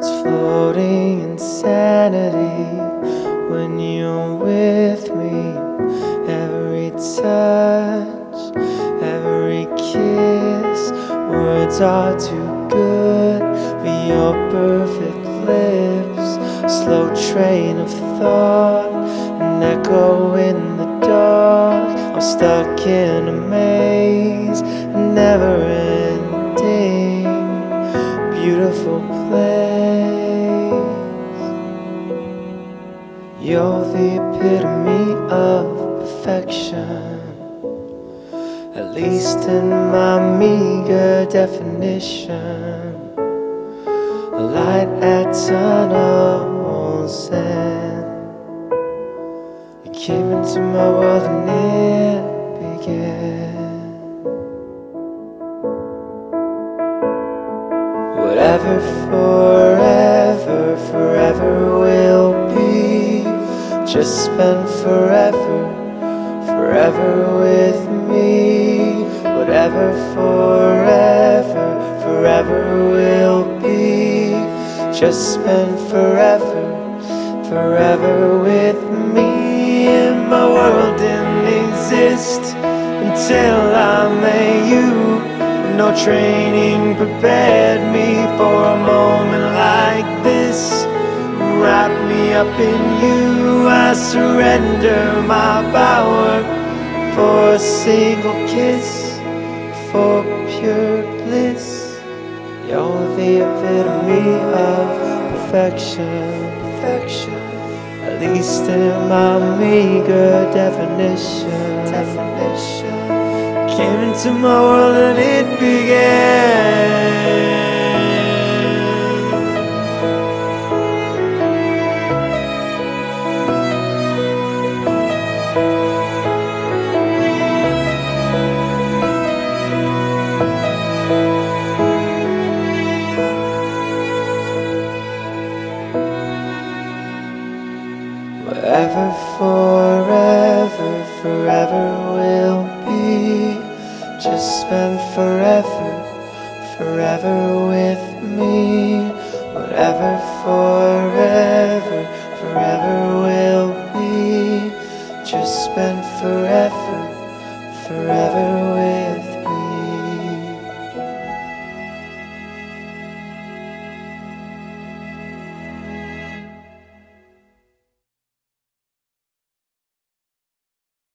It's floating insanity when you're with me. Every touch, every kiss, words are too good for your perfect lips. Slow train of thought, an echo in the dark. I'm stuck in a maze, never ending, beautiful place. You're the epitome of perfection, at least in my meager definition. A light at tunnel's end. You came into my world and it began. Whatever forever will be, just spend forever with me. Whatever forever will be, just spend forever with me. And my world didn't exist until I met you. No training prepared me for a moment like this. Wrap me up in you, I surrender my power for a single kiss, for pure bliss. You're the epitome of perfection, at least in my meager definition. Came into my world and it began. Whatever forever will be, just spend forever with me. Whatever forever will be, just spend forever